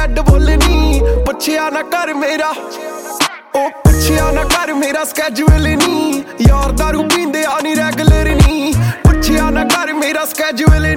Red ਬੁੱਲ ਨੀ। ਪੁੱਛਿਆ ਨਾ ਕਰ ਮੇਰਾ ਉਹ ਪੁੱਛਿਆ ਨਾ ਕਰ ਮੇਰਾ ਸਕੈਜੂਅਲ ਨੀ। ਯਾਰ ਦਾਰੂ ਪੀਂਦੇ ਆ ਨੀ ਰੈਗੂਲਰ ਨੀ। ਪੁੱਛਿਆ ਨਾ ਕਰ ਮੇਰਾ ਸਕੈਜੂਅਲ